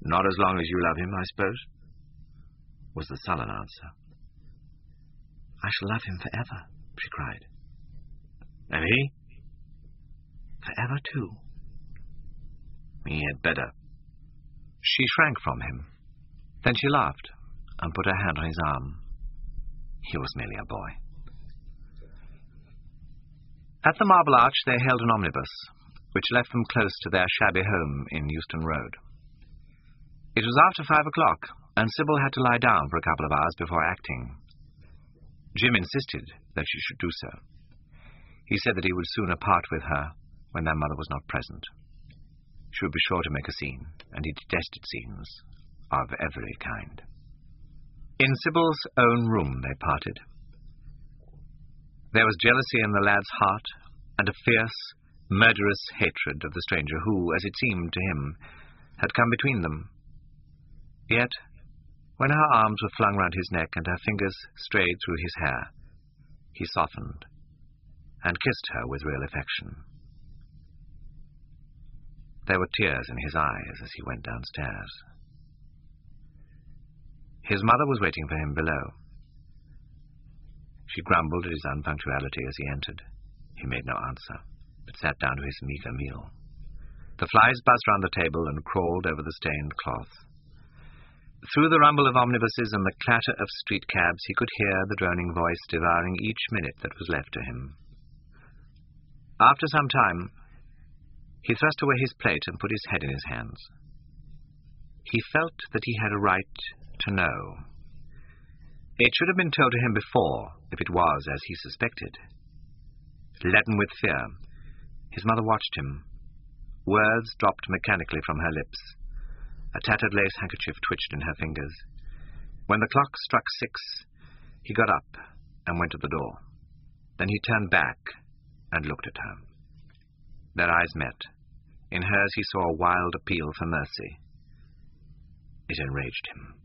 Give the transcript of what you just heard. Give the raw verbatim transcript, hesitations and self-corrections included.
Not as long as you love him, I suppose, was the sullen answer. I shall love him forever, she cried. And he? Forever, too. He had better. She shrank from him. Then she laughed and put her hand on his arm. He was merely a boy. At the Marble Arch they hailed an omnibus, which left them close to their shabby home in Euston Road. It was after five o'clock, and Sybil had to lie down for a couple of hours before acting. Jim insisted that she should do so. He said that he would sooner part with her when their mother was not present. She would be sure to make a scene, and he detested scenes of every kind. In Sybil's own room they parted. There was jealousy in the lad's heart, and a fierce, murderous hatred of the stranger who, as it seemed to him, had come between them. Yet, when her arms were flung round his neck and her fingers strayed through his hair, he softened and kissed her with real affection. There were tears in his eyes as he went downstairs. His mother was waiting for him below. She grumbled at his unpunctuality as he entered. He made no answer, but sat down to his meagre meal. The flies buzzed round the table and crawled over the stained cloth. Through the rumble of omnibuses and the clatter of street cabs he could hear the droning voice devouring each minute that was left to him. After some time, he thrust away his plate and put his head in his hands. He felt that he had a right to know. It should have been told to him before, if it was as he suspected. Leaden with fear, his mother watched him. Words dropped mechanically from her lips. A tattered lace handkerchief twitched in her fingers. When the clock struck six, he got up and went to the door. Then he turned back and looked at her. Their eyes met. In hers he saw a wild appeal for mercy. It enraged him.